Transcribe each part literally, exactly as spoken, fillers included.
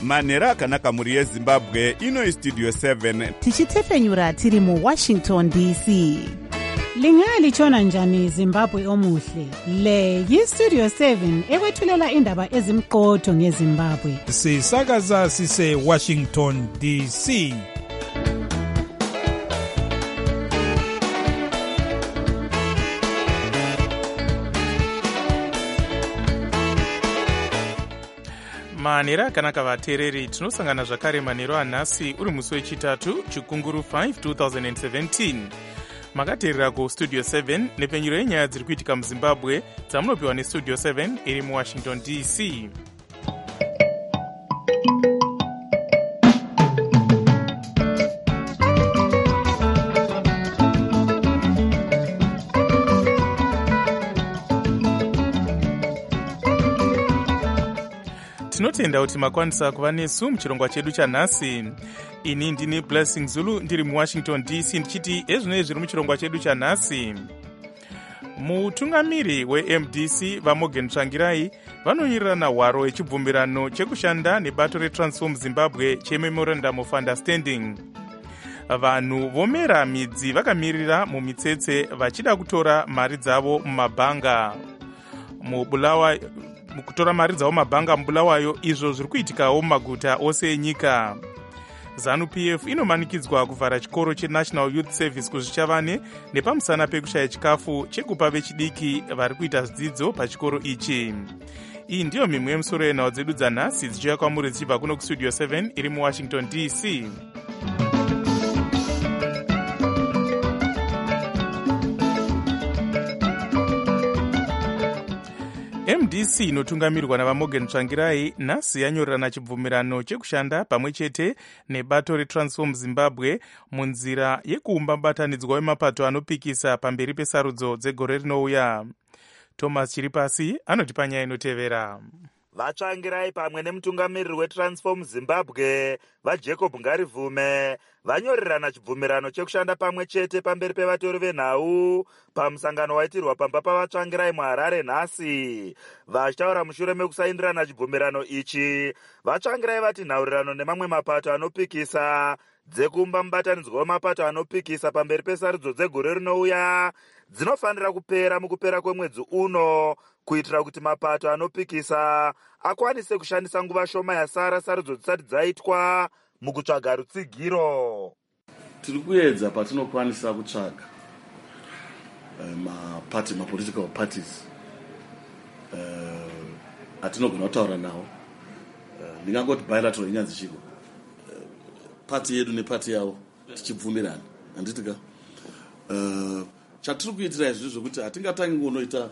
manhero akanaka mhuri yezimbabwe. Ino Studio seven tichitefenyura tiri mu Washington D C. Lingalitshona njani Zimbabwe omuhle? Le yi-Studio seven ekwethulela indaba ezimqotho ngeZimbabwe. Sisakaza sise Washington D C. manhero akanaka vateereri, tinosangana zvakare manhero anhasi uri musi wechitatu chikunguru five twenty seventeen. makateerera kustudio seven nepfenyuro yenyaya dziri kuitika muzimbabwe dzamunopiwa nestudio seven iri muwashington D C. tinotenda kuti makwanisa kuva nesu muchirongwa chedu chanhasi. Ini ndini Blessing Zulu ndiri muwashington D C ndichiti ezvinoi zviri muchirongwa chedu chanhasi. Mutungamiri we-M D C vaMorgan Tsvangirai vanonyirirana hwaro yechibvumirano chekushanda nebato reTransform Zimbabwe cheMemorandum of Understanding. Vanhu vomera midzi vakamirira mumitsetse vachida kutora mari dzavo mumabhanga. Mubulawa kutora mari dzavo mabhanga mubulawayo, izvo zviri kuitikawo mumaguta ose enyika. ZANU P F inomanikidzwa kuvhara chikoro cheNational Youth Service kuzvichavane nepamusana pekushaya chikafu chekupa vechidiki vari kuita zvidzidzo pachikoro ichi. Iyi ndiyo mimwe yemusoro yenhau dzedu dzanhasi dzichiuya kwamuri dzichibva kuno kustudio seven iri muwashington D C. M D C inotungamirwa navaMorgan Tsvangirai nhasi yanyorerana chibvumirano chekushanda pamwe chete nebato reTransform Zimbabwe munzira yekuumba mubatanidzwa wemapato anopikisa pamberi pesarudzo dzegore rinouya. Thomas Chiripasi anotipa nyaya inotevera. Vatsvangirai pamwe nemutungamiriri weTransform Zimbabwe vaJacob Ngarivume vanyorerana chibvumirano chekushanda pamwe chete pamberi pevatori venhau pamusangano waitirwa pamba pavatsvangirai muHarare nhasi. Vachitaura mushure mekusaindirana chibvumirano ichi, vatsvangirai vati nhaurirano nemamwe mapato anopikisa dzekuumba mubatanidzwa wemapato anopikisa pamberi pesarudzo dzegore rinouya dzinofanira kupera mukupera kwemwedzi uno, kuitira kuti mapato anopikisa akwanise kushandisa nguva shoma yasara sarudzo dzisati dzaitwa mukutsvaga rutsigiro. Tiri kuedza patinokwanisa kutsvaga maparty mapolitical parties uh, atinogona kutaura nawo. uh, ndingangoti bilateral inyanzi chiko uh, party yedu nepati yavo tichibvumirana, handitika uh, chatiri kuitira izvi zvokuti hatingatangi kunoita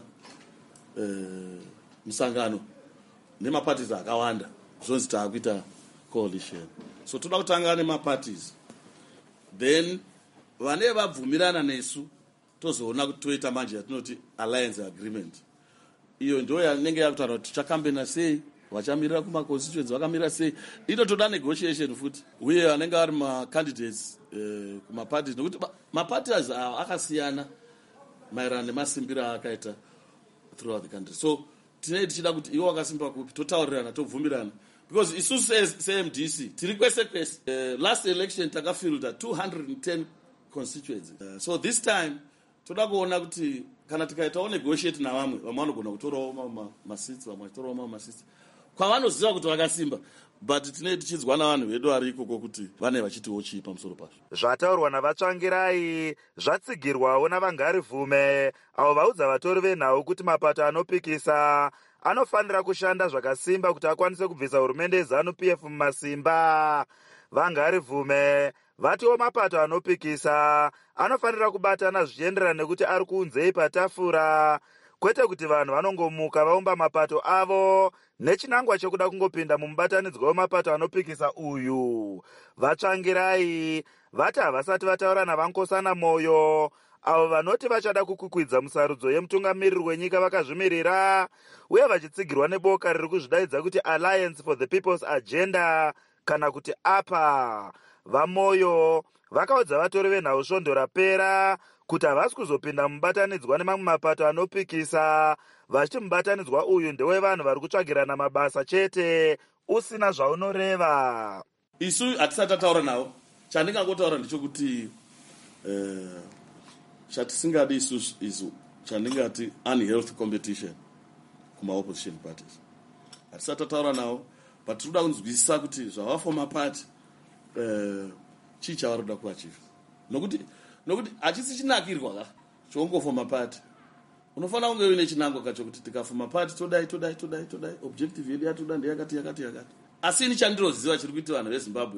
uh, musangano nemaparties akawanda zvonzi taakuita coalition. So toda kutanga nemaparties, then vane vabvumirana nesu tozoona kuti toita manje yatinoti alliance agreement. Iyo ndio yanenge yakutaura kuti chakambena sei, vachamirira kumaconstituency vakamira sei. Ito toda negotiation futi uye vanenge vari macandidates uh, kumaparties, nokuti maparties akasiyana maererano nemasimbiro akaita throughout the country. So tinei tichida kuti iwo wakasimba kupi totaurirana tobvumirana, because isusu se-M D C tiri kwese kwese. Uh, last election takafilda two hundred ten constituencies. Uh, so this time toda kuona kuti kana tikaitawo negotiate navamwe, vamwe vanogona kutorawo maseats, vamwe vachitorawo mamwe maseats kwavanoziva kuti vakasimba, but tinei tichidzwa navanhu vedu vari ikoko kuti vane vachitiwo chii pamusoro pazvo. Zvataurwa navatsvangirai zvatsigirwawo navaNgarivume avo vaudza vatori venhau kuti mapato anopikisa anofanira kushanda zvakasimba kuti akwanise kubvisa hurumende yeZANU P F mumasimba. VaNgarivume vatiwo mapato anopikisa anofanira kubatana zvichienderana nekuti ari kuunzei patafura, kwete kuti vanhu vanongomuka vaumba mapato avo nechinangwa chekuda kungopinda mumubatanidzwa wemapato anopikisa uyu. Vatsvangirai vati havasati vataura navaNkosana Moyo avo vanoti vachada kukukwidza musarudzo yemutungamiriri wenyika vakazvimirira, uye vachitsigirwa neboka riri kuzvidaidza kuti Alliance for the People's Agenda kana kuti A P A. VaMoyo vakaudza vatori venhau svondo rapera kuti havasi kuzopinda mubatanidzwa nemamwe mapato anopikisa, vachiti mubatanidzwa uyu ndewevanhu vari kutsvagirana mabasa chete usina zvaunoreva. Isu hatisati tataura navo. Chandingangotaura ndechekuti uh, chatisingadi isusu isu chandingati unhealthy competition kuma-opposition parties. Hatisati tataura navo, but tinoda kunzwisisa kuti zvavafoma party uh, chii chavari kuda kuachiva. Nokuti nokuti hachisi chinakirwa ka chongofoma party. Unofanira kunge uine chinangwa kacho kuti tikafoma party todai todai todai todai objective yedu yatoda ndeyakati yakati yakati. Asi ini chandinoziva chiri kuita vanhu veZimbabwe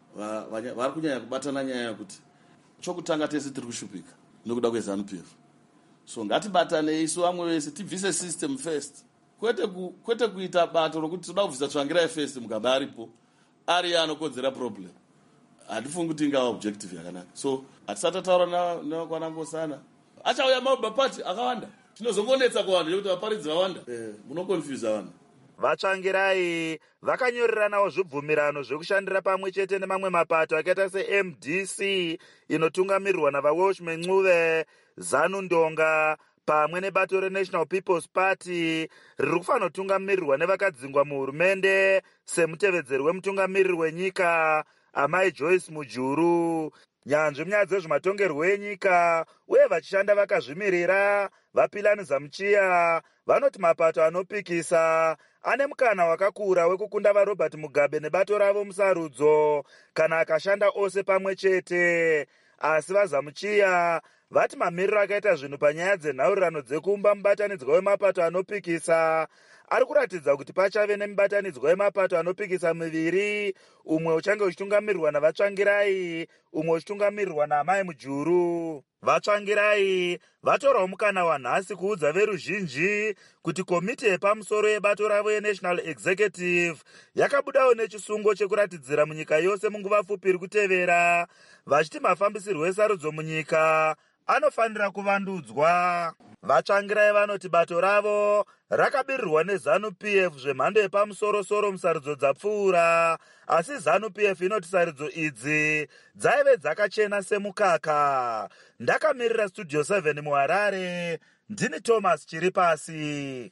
vari kunyanya kubatana nyaya yakuti chokutanga tese tiri kushupika nokuda kweZANU-P F. So ngatibatane isu vamwe vese tibvise system first. Kwete ku, kwete kuita bato rokuti toda kubvisa Tsvangirai first Mugabe aripo ari anokodzera problem. Hatifungi kuti ingava objective yakanaka. So hatisati tataura nakwanangosana. Achauya maBA party akawanda. Tinozongonetsa kuvanhu nekuti vaparidzi vawanda. Eh, munoconfuse vanhu. Vatsvangirai vakanyoreranawo zvibvumirano zvekushandira pamwe chete nemamwe mapato akaita se-M D C inotungamirirwa navaWelsh Mencuve, ZANU Ndonga pamwe nebato reNational People's Party riri kufanotungamirirwa nevakadzingwa muhurumende semutevedzeri wemutungamiriri wenyika Amai Joyce Mujuru. Nyanzvi munyaya dzezvematongerwo enyika uye vachishanda vakazvimirira vaPilani Zamchiya vanoti mapato anopikisa ane mukana wakakura wekukunda vaRobert Mugabe nebato ravo musarudzo kana akashanda ose pamwe chete. Asi vaZamchiya vati mamiriro akaita zvinhu panyaya dzenhaurirano dzekuumba mubatanidzwa wemapato anopikisa ari kuratidza kuti pachave nemubatanidzwa wemapato anopikisa miviri, umwe uchange uchitungamirirwa navaTsvangirai, umwe uchitungamirirwa naAmai Mujuru. VaTsvangirai vatorawo mukana wanhasi kuudza veruzhinji kuti komiti yepamusoro yebato ravo yeNational Executive yakabudawo nechisungo chekuratidzira munyika yose munguva pfupi iri kutevera, vachiti mafambisirwo esarudzo munyika anofanira kuvandudzwa. VaTsvangirai vanoti bato ravo rakabirirwa neZANU-P F zvemhando yepamusoro-soro musarudzo dzapfuura, asi ZANU-P F inoti sarudzo idzi dzaive dzakachena semukaka. Ndakamirira Studio seven muHarare, ndini Thomas Chiripasi.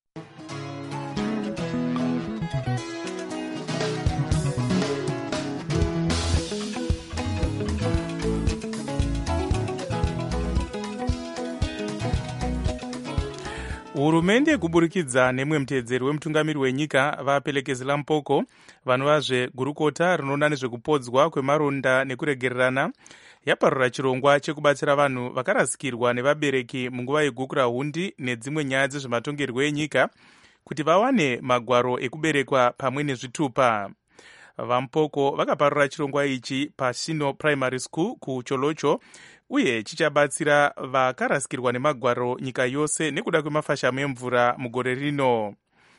Hurumende kuburikidza nemwe mutedzeri wemutungamiri wenyika vaPelekezi Lampoco vanova gurukota rinoona nezvekupodzwa kwemaronda nekuregererana yaparura chirongwa chekubatsira vanhu vakarasikirwa nevabereki munguva yegukura hundi nedzimwe nyaya dzezvematongerwo enyika kuti vawane magwaro ekuberekwa pamwe nezvitupa. VaMpoco vakaparura chirongwa ichi paShino Primary School kuCholocho uye chichabatsira vakarasikirwa nemagwaro nyika yose nekuda kwemafashamu emvura mugore rino.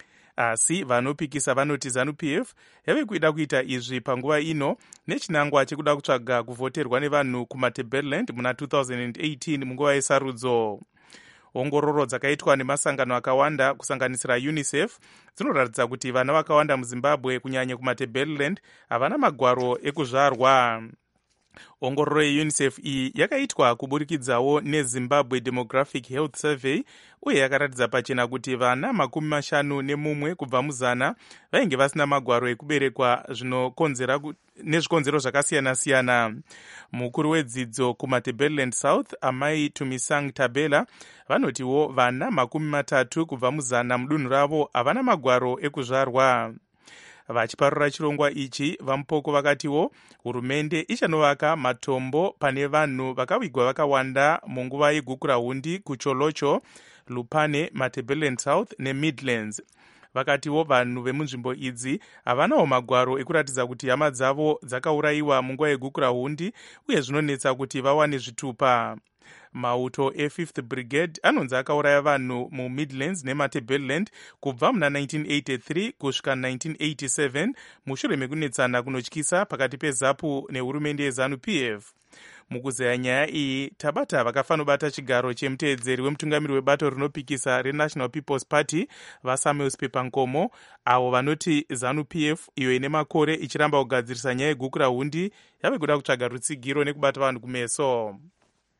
Asi vanopikisa vanoti ZANU-P F yave kuida kuita izvi panguva ino nechinangwa chekuda kutsvaga kuvhoterwa nevanhu kumaTebeleland muna two thousand eighteen munguva yesarudzo. Ongororo dzakaitwa nemasangano akawanda kusanganisira UNICEF dzinoratidza kuti vana vakawanda muZimbabwe kunyanya kumaTebeleland havana magwaro ekuzvarwa. Ongororo yeUNICEF iyi yakaitwa kuburikidzawo neZimbabwe Demographic Health Survey uye yakaratidza pachena kuti vana makumi mashanu nemumwe kubva muzana vainge vasina magwaro ekuberekwa zvinokonzera nezvikonzero zvakasiyana-siyana. Mukuru wedzidzo kumaTebeleland South Amai Tumisang Tabela vanotiwo vana makumi matatu kubva muzana mudunhu ravo havana magwaro ekuzvarwa. Vachiparura chirongwa ichi VaMpoco vakatiwo hurumende ichanovaka matombo pane vanhu vakavigwa vakawanda munguva yegukura hundi kuCholocho, Lupane, maTebeleland South neMidlands. Vakatiwo vanhu vemunzvimbo idzi havanawo magwaro ekuratidza kuti hama dzavo dzakaurayiwa munguva yegukura hundi uye zvinonetsa kuti vawane zvitupa. Mauto e-fifth Brigade anonzi akauraya vanhu muMidlands nemaTebeleland kubva muna nineteen eighty-three kusvika nineteen eighty-seven mushure mekunetsana kunotyisa pakati peZAPU nehurumende yeZANU-P F. Mukuzeya nyaya iyi tabata vakafanobata chigaro chemutevedzeri wemutungamiri webato rinopikisa reNational People's Party vaSamuel Pepankomo avo vanoti ZANU-P F iyo ine makore ichiramba kugadzirisa nyaya yegukura hundi yave kuda kutsvaga rutsigiro nekubata vanhu kumeso.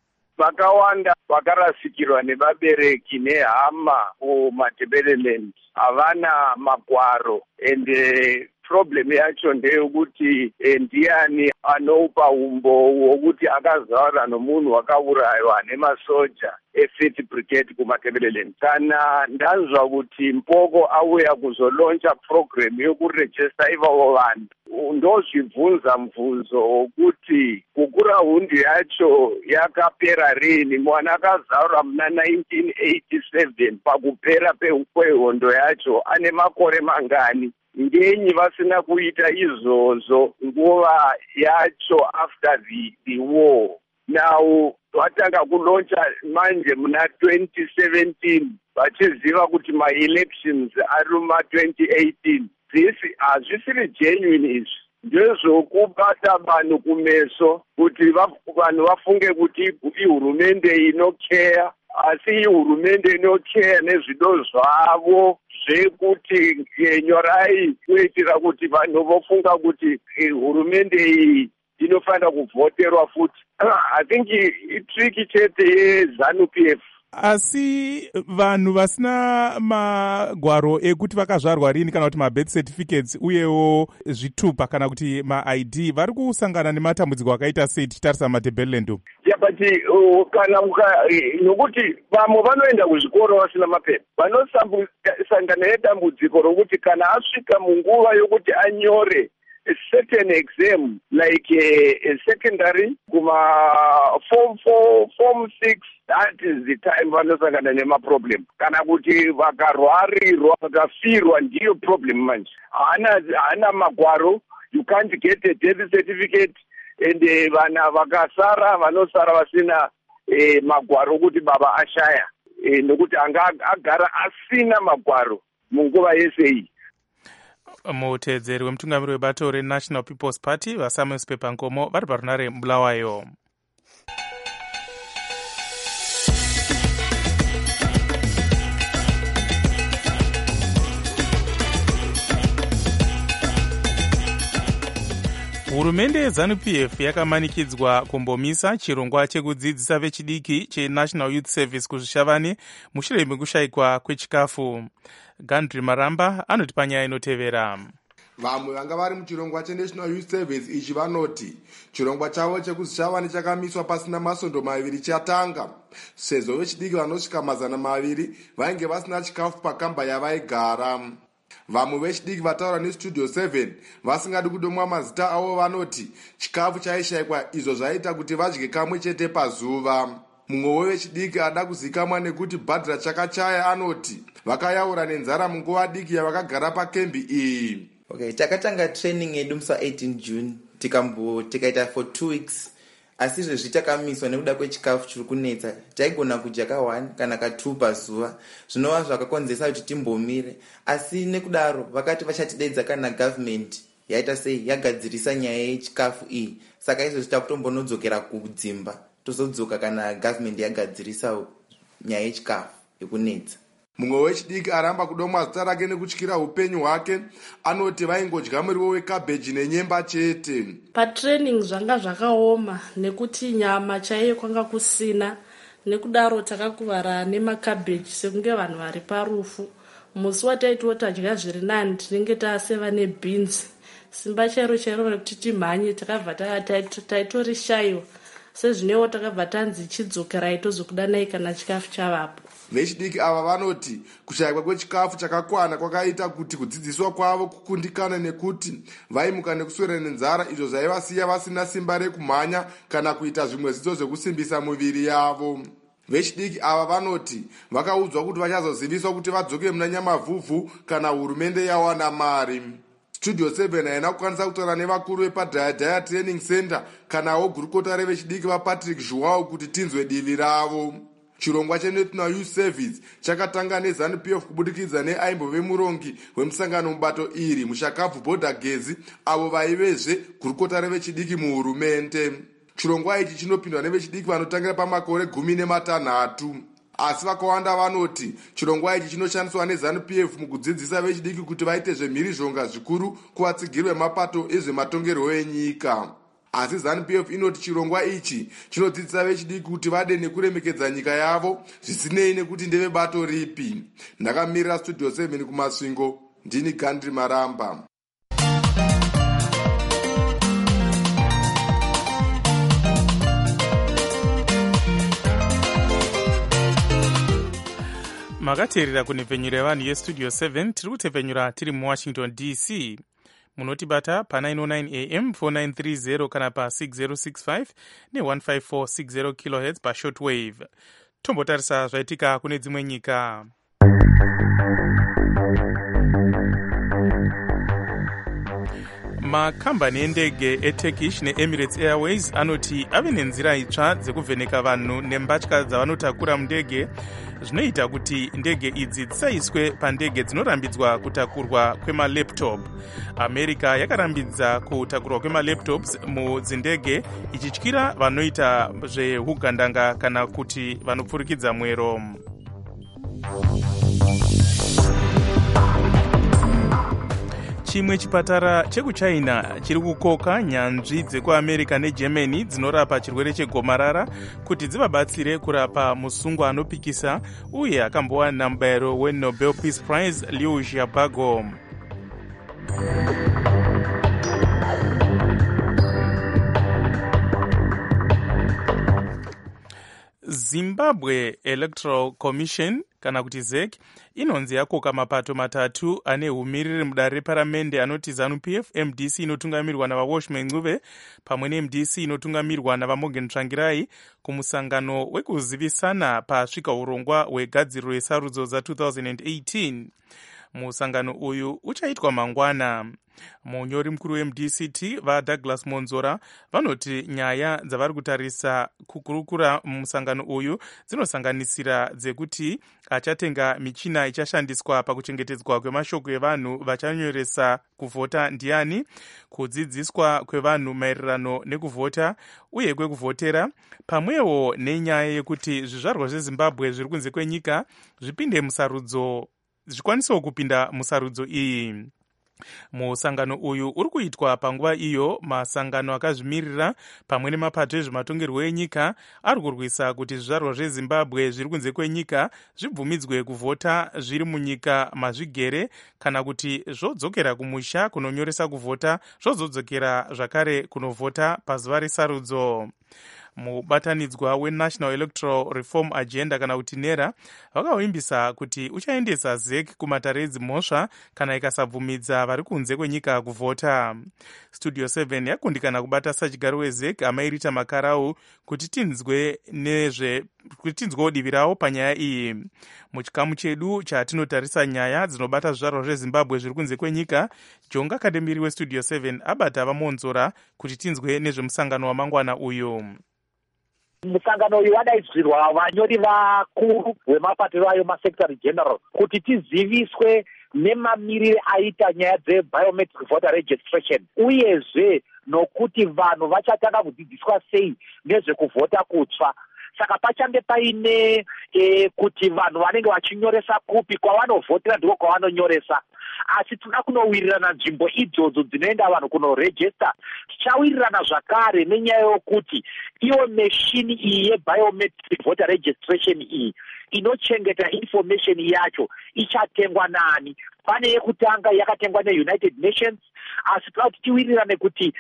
vakawanda vakarasikirwa nevabereki nehama kumadevelopment havana magwaro ende problem yacho ndeyekuti ndiani anopa umbo hwokuti akazaura nomunhu wakauraywa nemasoja efifth brigade kumadevelopment. Kana ndanzwa kuti Mpoko auya kuzoloncha program yokurejista ivavo vanhu, ndozvibvunza mubvunzo wokuti kukura hundu yacho yakapera rini. Mwana akazaura muna nineteen eighty-seven pakupera kwehondo yacho ane makore mangani? Ngenyi vasina kuita izvozvo nguva yacho after the, the war. Now vatanga kuloncha manje muna twenty seventeen vachiziva kuti ma-elections ari muma twenty eighteen. This hazvisiri genuine izvi, ndezvokubata vanhu kumeso kuti vanhu vafunge kuti ihurumende inokeya, asi ihurumende inokeya nezvido zvavo zvekuti nyorai kuitira kuti vanhu vofunga kuti hurumende iyi inofanira kuvhoterwa futi. I think itriki chete yeZANU P F. Asi vanhu vasina magwaro ekuti vakazvarwa rini kana kuti mabirth certificates uyewo zvitupa kana kuti ma-I D vari kusangana nematambudziko akaita sei tichitarisa maDebeleland? Yeah, but uh, kana uka nokuti vamwe vanoenda kuzvikoro vasina mapepa, vanosangana nedambudziko rokuti kana asvika munguva yokuti anyore a certain exam like a, a secondary kuma form four, form six, that is the time vanosangana nemaproblem. Kana kuti vakarwarirwa vakafirwa ndiyo problem manje. Hana hana magwaro, you can't get a death certificate, and vana vakasara vanosara vasina eh, magwaro kuti baba ashaya eh, nokuti anga agara asina magwaro munguva yese iyi. Mutedzeri wemutungamiri webato reNational People's Party vaSamuel Sipepa Nkomo vari parunare Bulawayo. Hurumende yeZANU P F yakamanikidzwa kumbomisa chirongwa chekudzidzisa vechidiki cheNational Youth Service kuzvishavani mushure mekushayikwa kwechikafu. Gandri Maramba anoti panyaya inotevera. Vamwe vanga vari muchirongwa cheNational Youth Service ichi vanoti chirongwa chavo chekuzvishavani chakamiswa pasina masondo maviri chatanga sezvo vechidiki vanosvika mazana maviri vainge vasina chikafu pakamba yavaigara. Vamwe vechidiki vataura neStudio seven vasingadi kudomwa mazita avo vanoti chikafu chaishayikwa izvo zvaita kuti vadye kamwe chete pazuva. Mumwe wevechidiki ada kuzikamwa nekuti bhadhira chakachaya anoti vakayaura nenzara munguva diki yavakagara pakembi iyi. Okay, takatanga training yedu musi eighteen June tikambo tikaita for two weeks, asi zvezvi takamiswa nekuda kwechikafu chiri kunetsa. Taigona kudya ka one kana ka two pazuva, zvinova zvakakonzesa kuti timbomire, asi nekudaro vakati vachatidedza kana government yaita sei yagadzirisa nyaya yechikafu iyi, saka izvo zvitakutombonodzokera kudzimba tozodzoka kana government yagadzirisa nyaya yechikafu yekunetsa. Mumwe wechidiki aramba kudomwa zita rake nekutyira upenyu hwake anoti vaingodya muriwo wekabheji nenyemba chete. Patraining zvanga zvakaoma nekuti nyama chaiyo kwanga kusina, nekudaro takakuvara nemakabheji sekunge vanhu vari parufu. Musi wataitiwo tadya zviri nani tinenge taseva nebeans. Simba chairo chairo rekuti timhanye takabva taitorishaiwa. Sezvinewo takabva tanzi chidzokera itozokudanai kana chikafu chavapo. Vechidiki ava vanoti kushayikwa kwechikafu chakakwana kwakaita kuti kudzidziswa kwavo kukundikana nekuti vaimuka nekuswera nenzara, izvo zvaivasiya vasina simba rekumhanya kana kuita zvimwe zvidzo zvekusimbisa muviri yavo. Vechidiki ava vanoti vakaudzwa kuti vachazoziviswa kuti vadzoke muna nyamavhuvhu kana hurumende yawana mari. Studio seven haina kukwanisa kutaura nevakuru vepaDhayadhaya Training Center kanawo gurukota revechidiki vaPatrick Joao kuti tinzwe divi ravo. Chirongwa cheNational Youth Service chakatanga neZANU P F kubudikidza neaimbo vemurongi wemusangano mubato iri Mushakabvu Bhodhagezi avo vaivezve gurukota revechidiki muhurumende. Chirongwa ichi chinopindwa nevechidiki vanotangira pamakore gumi nematanhatu. Asi vakawanda vanoti chirongwa ichi chinoshandiswa neZANU P F mukudzidzisa vechidiki kuti vaite zvemhirizhonga zvikuru kuvatsigiri vemapato ezvematongerwo enyika. asi ZANU P F inoti chirongwa ichi chinodzidzisa vechidiki kuti vade nekuremekedza nyika yavo zvisinei nekuti ndevebato ripi. Ndakamirira Studio seven kumasvingo, ndini Gandhi Maramba. makateerera kunhepfenyuro yevanhu yestudio seven. tiri kutepfenyura tiri muwashington D C. munotibata pa nine oh nine A M four nine three zero kana pa six zero six five ne one five four six zero kilohertz pa shortwave. tombotarisa zvaitika kune dzimwe nyika. makambani endege eturkish neemirates airways anoti ave nenzira itsva dzekuvheneka vanhu nembatya dzavanotakura mundege zvinoita kuti ndege idzi dzisaiswe pandege dzinorambidzwa kutakurwa kwemalaptop. america yakarambidza kutakurwa kwemalaptops mudzindege ichityira vanoita zveugandanga kana kuti vanopfurikidza mwero. chimwe chipatara chekuchina chiri kukoka nyanzvi dzekuamerica negermany dzinorapa chirwere chegomarara kuti dzivabatsire kurapa musungwa anopikisa uye akambowana mubayiro wenobel peace prize Liu Xiaobo. Zimbabwe Electoral Commission kana kuti Z E C inonzi yakoka mapato matatu ane umiriri mudare reparamende anoti ZANU P F, M D C inotungamirwa navaWashman Ncube pamwe ne M D C inotungamirwa navaMorgan Tsvangirai kumusangano wekuzivisana pasvika urongwa hwegadziriro yesarudzo dza two thousand eighteen. musangano uyu uchaitwa mangwana. munyori mukuru we M D C T vaDouglas Monzora vanoti nyaya dzavari kutarisa kukurukura mumusangano uyu dzinosanganisira dzekuti achatenga michina ichashandiswa pakuchengetedzwa kwemashoko evanhu vachanyoresa kuvhota ndiani, kudzidziswa kwevanhu maererano nekuvhota uye kwekuvhotera, pamwewo nenyaya yekuti zvizvarwa zveZimbabwe zviri kunze kwenyika zvipinde musarudzo zvikwanisewo kupinda musarudzo iyi. musangano uyu uri kuitwa panguva iyo masangano akazvimirira pamwe nemapato ezvematongerwo enyika ari kurwisa kuti zvizvarwa zveZimbabwe zviri kunze kwenyika zvibvumidzwe kuvhota zviri munyika mazvigere kana kuti zvodzokera kumusha kunonyoresa kuvhota zvozodzokera zvakare kunovhota pazuva resarudzo. mubatanidzwa weNational Electoral Reform Agenda kana kuti NERA vakavimbisa kuti uchaendesa Z E C kumatare edzimhosva kana ikasabvumidza vari kunze kwenyika kuvhota. Studio seven yakundikana kubata sachigaro weZ E C amairita makarau kuti tinzwe nezve kuti tinzwewo divi ravo panyaya iyi. muchikamu chedu chatinotarisa nyaya dzinobata zvizvarwa zveZimbabwe zviri kunze kwenyika, Jonga Kadembiri weStudio seven abata vamonzora kuti tinzwe nezvemusangano wamangwana uyu. musangano uyu wadaidzirwa vanyori vakuru vemapato ayo masecretary general kuti tiziviswe nemamirire aita nyaya dzebiometric voter registration uyezve nokuti vanhu vachatanga kudzidziswa sei nezvekuvhota kutsva. saka pachange paine e, kuti vanhu vanenge vachinyoresa kupi kwavanovhotera ndiko kwavanonyoresa, asi tinoda kunowirirana nzvimbo idzodzo dzinoenda vanhu kunorejista. tichawirirana zvakare nenyaya yokuti iyo meshini iyi yebiometric voter registration iyi inochengeta information yacho ichatengwa nani. pane yekutanga yakatengwa neUnited Nations, asi toda kuti tiwirirane kuti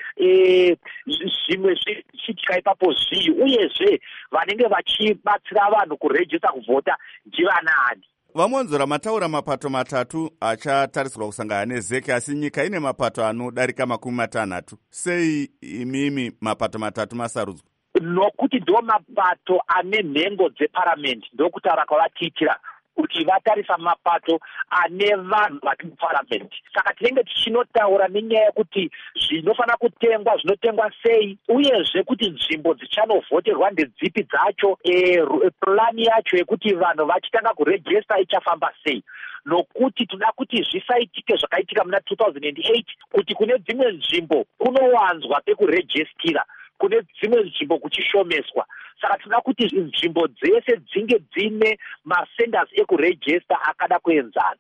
zvimwe zvichiitika ipapo zvii uyezve vanenge vachibatsira vanhu kurejista kuvhota ndivanani. vamonzora mataura mapato matatu achatarisirwa kusangana neZ E C, asi nyika ine mapato anodarika makumi matanhatu. sei imimi mapato matatu masarudzwa? nokuti ndo mapato ane nhengo dzeparamende, ndokutaura kwavatiitira kuti vatarisa mapato ane vanhu vari muparamende. saka tinenge tichinotaura nenyaya yekuti zvinofanira kutengwa zvinotengwa sei, uyezve kuti nzvimbo dzichanovhoterwa ndedzipi dzacho, e, plani yacho yekuti vanhu vachitanga kurejista ichafamba sei. nokuti toda kuti zvisaitike zvakaitika muna two thousand eight kuti kune dzimwe nzvimbo kunowanzwa pekurejistira, kune dzimwe nzvimbo kuchishomeswa. saka tinoda kuti nzvimbo dzese dzinge dzine masenders ekurejista akada kuenzana.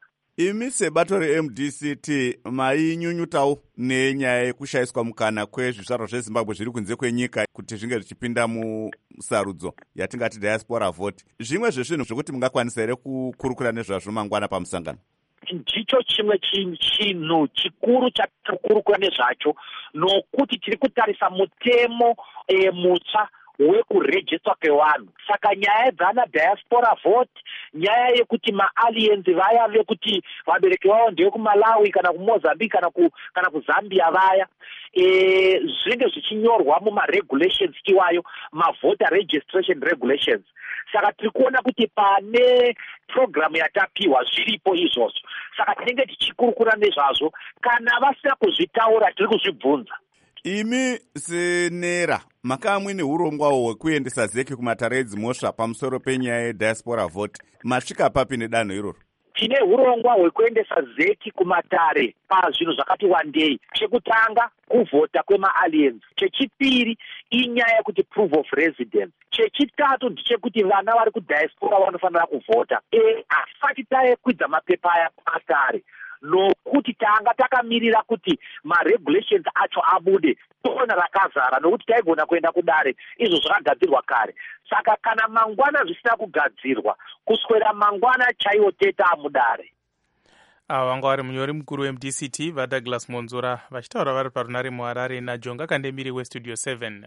imi sebato re-M D C T mainyunyutawo nenyaya yekushayiswa mukana kwezvizvarwa zvezimbabwe zviri kunze kwenyika kuti zvinge zvichipinda musarudzo yatingati diaspora vote. Zvimwe zvezvinhu zvokuti mungakwanisa here kukurukura nezvazvo mangwana pamusangano? Ndicho chimwe chinhu chikuru chatirikurukura nezvacho, nokuti tiri kutarisa mutemo e, mutsva wekurejistwa kwevanhu. Saka nyaya dzana diaspora vote, nyaya yekuti maalliance vaya vekuti vabereki vavo ndeye kuMalawi kana kuMozambique kana ku kana kuZambia vaya e, zvinge zvichinyorwa mumaregulations iwayo, mavoter registration regulations. Saka tiri kuona kuti pane program yatapiwa zviripo izvozvo. Saka tinenge tichikurukura nezvazvo, kana vasina kuzvitaura tiri kuzvibvunza. Imi senera makava muine urongwawo hwekuendesa zeki kumatare edzimhosva pamusoro penyaya yediaspora vote. Masvika papi nedanho iroro? Tine urongwa hwekuendesa zeki kumatare pazvinhu zvakati wandei. Chekutanga kuvhota kwemaalliance, chechipiri inyaya yekuti proof of residence, chechitatu ndechekuti vana vari kudiaspora vanofanira kuvhota. E, asati takwidza mapepa aya kumatare, nokuti tanga takamirira kuti maregulations acho abude, tona rakazara, nokuti taigona kuenda kudare, izvo zvakagadzirwa kare. Saka kana mangwana zvisina kugadzirwa, kuswera mangwana chaiwo teta amudare. Ava vanga vari munyori mukuru we-M D C T vaDouglas Monzora vachitaura vari parunare muHarare naJonga Kandemiri weStudio seven.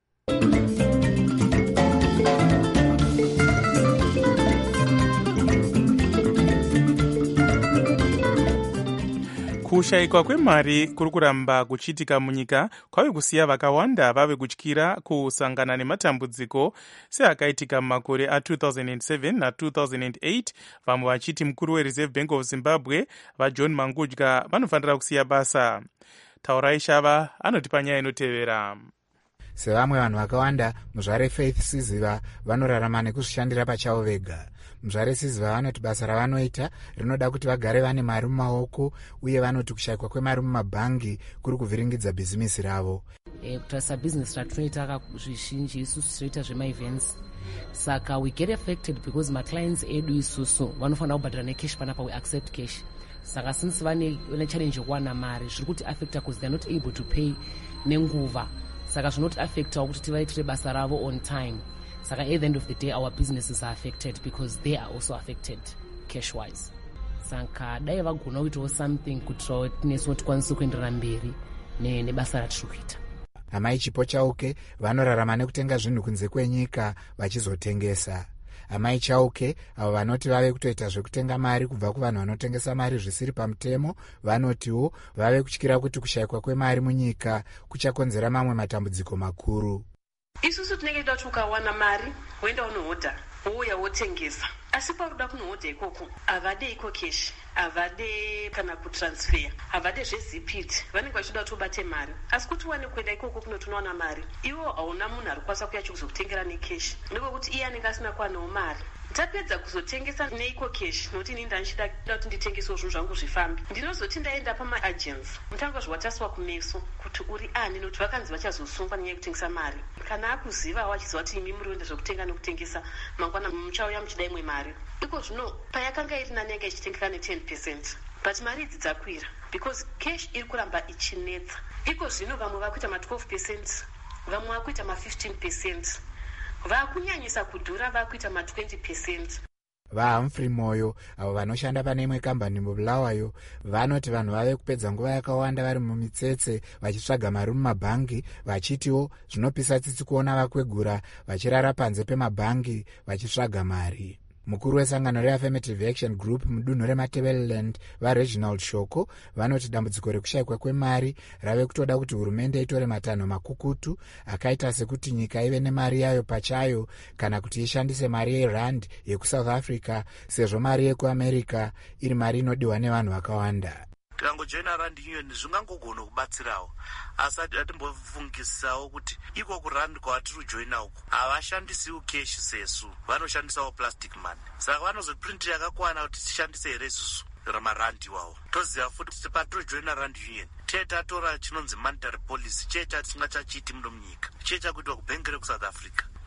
Kushayikwa kwemari kuri kuramba kuchitika munyika kwave kusiya vakawanda vave kutyira kusangana nematambudziko seakaitika mumakore a two thousand seven na two thousand eight. Vamwe vachiti mukuru weReserve Bank of Zimbabwe vaJohn Mangudya vanofanira kusiya basa. Taurai Shava anoti panyaya inotevera. Sevamwe vanhu vakawanda, muzvare Faith Siziva vanorarama nekuzvishandira pachavo vega. Muzvare Siziva vanoti basa ravanoita rinoda kuti vagare vane mari mumaoko, uye vanoti kushayikwa kwemari mumabhangi kuri kuvhiringidza bhizimisi ravo. E, kutarisa bhizinesi ratinoita zvizhinji isusu tinoita zvema-events. Saka we get affected because ma-clients edu isusu vanofanira kubhadhara necash panapa, we accept cash. Saka since vane challenge yekuwana mari zviri kuti affecta because they are not able to pay nenguva. Saka zvinoti affecta kuti tivaitire basa ravo on time. Saka at the end of the day our businesses are affected because they are also affected cash wise. Saka dai vagona kuitawo something kuti tinesu tikwanise kuenderera mberi nebasa ratiri kuita. Amai Chipo Chauke vanorarama nekutenga zvinhu kunze kwenyika vachizotengesa. Amai Chauke avo vanoti vave kutoita zvekutenga mari kubva kuvanhu vanotengesa mari zvisiri pamutemo, vanotiwo vave kutyira kuti kushayikwa kwemari munyika kuchakonzera mamwe matambudziko makuru. Isusu tinenge tichida kuti ukawana mari woenda unohodha wouya wotengesa, asi pakuda kunohodha ikoko havade iko cash, havade kana kutransfer, havade zvezipiti, vanenge vachida kuti ubate mari. Asi kuti uwane kuenda ikoko kunoti unowana mari, iwo hauna munhu ari kukwanisa kuuya chikuzokutengera necash, ndokuti iye anenge asina kuwanawo mari. Ndapedza kuzotengesa neiko cash, nokuti ini ndanichida kuti nditengesewo zvinhu zvangu zvifambi, ndinozoti ndaenda pama-agents mutanga zviwataswa kumeso kuti uri ani, nokuti vakanzi vachazosungwa nenyaya yekutengesa mari. Kana akuziva wachiziva kuti imi muri kuenda zvokutenga nekutengesa, mangwana muchauya muchida imwe mari. Iko zvino payakanga iri nani yanga ichitengeka ne-ten percent, but mari idzi dzakwira because cash iri kuramba ichinetsa. Iko zvino vamwe vakuita ma-twelve percent, vamwe vakuita ma-fifteen percent, vakunyanyisa kudhura vakuita ma-twenty percent. VaHumphrey Moyo avo vanoshanda pane imwe kambani mubulawayo vanoti vanhu vave kupedza nguva yakawanda vari mumitsetse vachitsvaga mari mumabhangi, vachitiwo zvinopisa tsitsi kuona vakwegura vachirara panze pemabhangi vachitsvaga mari. Mukuru wesangano reAffirmative Action Group mudunhu reMatabeleland vaReginald Shoko vanoti dambudziko rekushayikwa kwemari rave kutoda kuti hurumende itore matanho makukutu akaita sekuti nyika ive nemari yayo pachayo kana kuti ishandise mari yerand yekuSouth Africa sezvo mari yekuAmerica iri mari inodiwa nevanhu vakawanda. Tikangojoina rand union zvingangogona kubatsirawo, asi atimbofungisawo kuti iko kurand kwatiri kujoina uku havashandisiwo cash sesu, vanoshandisawo plastic money. Saka vanozoprinti yakakwana kuti tishandise here isusu ramarandi iwawo. Toziva futi kuti patinojoina rand union tiye tatora chinonzi monetary policy, chiye chatinga chachiti muno munyika, chiye chakuitwa kubhengi rekuSouth Africa.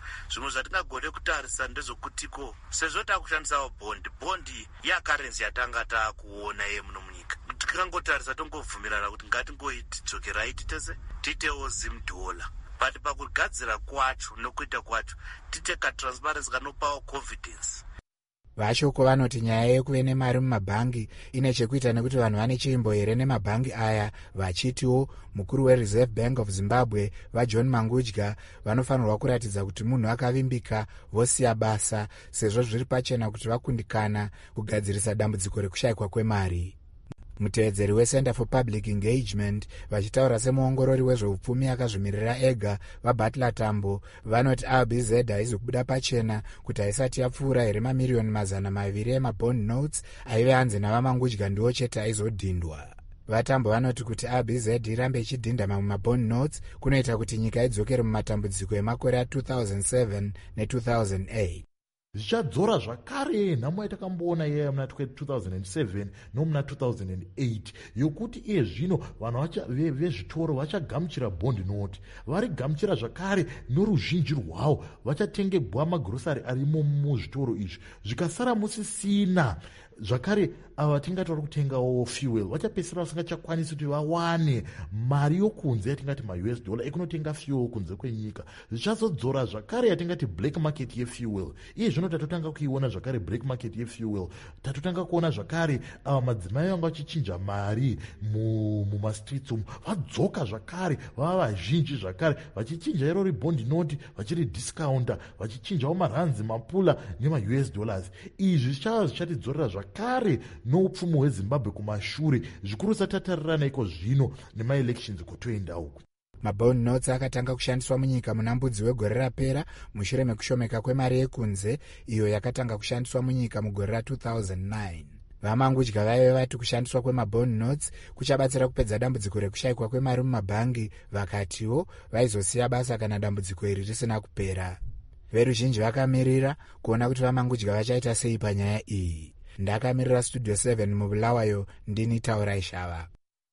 zvimwe zvatingagone kutarisa ndezvokutiko sezvo takushandisawo bondi bondi yakarenzi yatanga taakuona ye muno munyika tikangotarisa tongobvumirana kuti ngatingoidzokerai titese tiitewo zim dollar but pakugadzira kwacho nokuita kwacho tite katransparency kanopawo confidence. vashoko vanoti nyaya yekuve nemari mumabhangi ine chekuita nekuti vanhu vane chiimbo here nemabhangi aya, vachitiwo mukuru wereserve bank of zimbabwe vajohn mangudya vanofanirwa kuratidza kuti munhu akavimbika vosiya basa sezvo zviri pachena kuti vakundikana kugadzirisa dambudziko rekushayikwa kwemari. mutevedzeri wecenter for public engagement vachitaura semuongorori wezveupfumi akazvimirira ega vaButler Tambo vanoti R B Z haizi kubuda pachena kuti haisati yapfuura here mamiriyoni mazana maviri emabond notes aive hanzi navamangudya ndiwo chete aizodhindwa. vatambo vanoti kuti R B Z irambe ichidhinda mamwe mabond notes kunoita kuti nyika idzokere mumatambudziko emakore a two thousand seven ne two thousand eight. zvichadzora zvakare nhamo yatakamboona iya muna two thousand seven nomuna two thousand eight yokuti iye zvino vanhu vezvitoro vachagamuchira bondi noti varigamuchira zvakare noruzhinji rwavo vachatengebwa magurosari arimo muzvitoro izvi zvikasara musisina zvakare ava vatingataura kutengawo fuel vachapesera vasingachakwanisi kuti vawane mari yokunze yatingati ma-U S dollar ekunotenga fuel kunze kwenyika. zvichazodzora zvakare yatingati black market yefuel. iye zvino tatotanga kuiona zvakare black market yefuel. tatotanga kuona zvakare ava madzimai vanga vachichinja mari mumastreets umu vadzoka zvakare vava vazhinji zvakare vachichinja iro ribondi noti vachiri discounter vachichinjawo maranzi mapula nema-U S dollars. izvi zvichava zvichatidzorera zvakare noupfumi hwezimbabwe kumashure zvikuru satatarirana iko zvino nemaelections kutoenda uku. mabond notes akatanga kushandiswa munyika muna mbudzi wegore rapera mushure mekushomeka kwemari yekunze iyo yakatanga kushandiswa munyika mugore ra two thousand nine. vamangudya vaive vati kushandiswa kwemabond notes kuchabatsira kupedza dambudziko rekushayikwa kwemari mumabhangi vakatiwo vaizosiya basa kana dambudziko iri risina kupera. veruzhinji vakamirira kuona kuti vamangudya vachaita sei panyaya iyi. ndakamirira studio seven mubulawayo ndini Taurai Shava.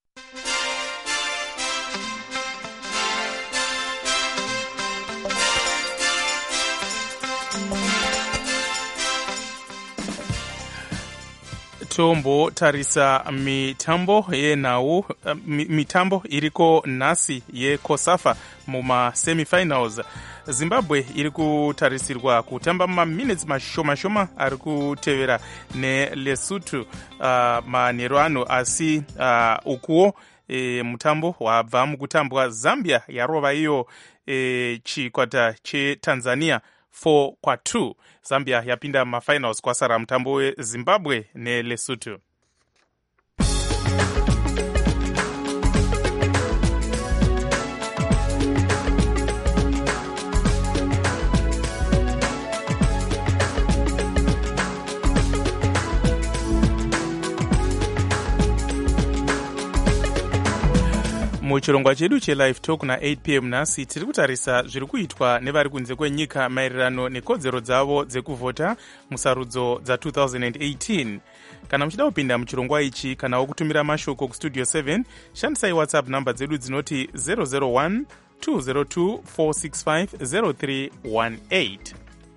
tombo tarisa mitambo yenhau mitambo iriko nhasi yekosafa muma semifinals. zimbabwe iri kutarisirwa kutamba maminutes mashoma shoma ari kutevera nelesotho uh, manheru ano asi uh, ukuwo e, mutambo wabva mukutambwa. zambia yarova iyo e, chikwata chetanzania four kwa two. zambia yapinda mafinals kwasara mutambo wezimbabwe nelesotho. muchirongwa chedu chelive talk na eight p m nhasi tiri kutarisa zviri kuitwa nevari kunze kwenyika maererano nekodzero dzavo dzekuvhota musarudzo dza two thousand eighteen. kana muchida kupinda muchirongwa ichi kana wokutumira mashoko kustudio seven shandisai whatsapp namba dzedu dzinoti zero zero one two zero two four six five zero three one eight.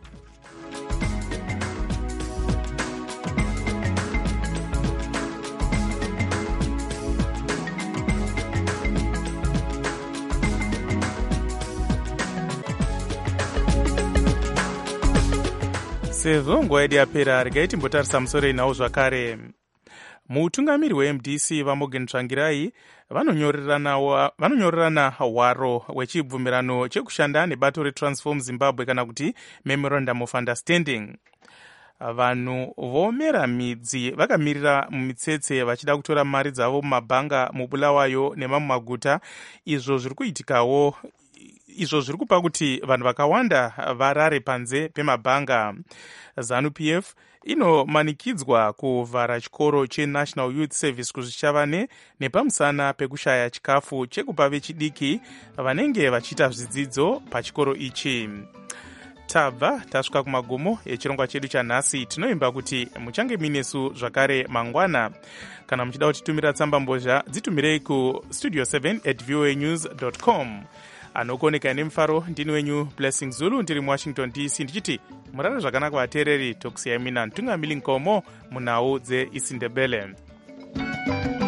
sezvo nguva yedu yapera regai timbotarisa musoro inawo zvakare. mutungamiri weM D C vaMorgan Tsvangirai vanonyorerana hwaro hwechibvumirano chekushanda nebato reTransform Zimbabwe kana kuti Memorandum of Understanding. vanhu vomera midzi vakamirira mumitsetse vachida kutora mari dzavo mumabhanga mubulawayo nemamwe maguta. izvo zviri kuitikawo izvo zviri kupa kuti vanhu vakawanda varare panze pemabhanga. ZANU P F inomanikidzwa kuvhara chikoro cheNational Youth Service kuzvichavane nepamusana pekushaya chikafu chekupa vechidiki vanenge vachiita zvidzidzo pachikoro ichi. tabva tasvika kumagumo echirongwa chedu chanhasi. tinoimba kuti muchange minesu zvakare mangwana. kana muchida kutitumira tsamba mbozha dzitumirei ku studio seven at voa news dot com. anokoneka nemufaro ndini wenyu Blessing Zulu ndiri muwashington D C ndichiti murara zvakanaka vateereri tokusiyai mina ntungamili nkomo munhau dzeisindebele.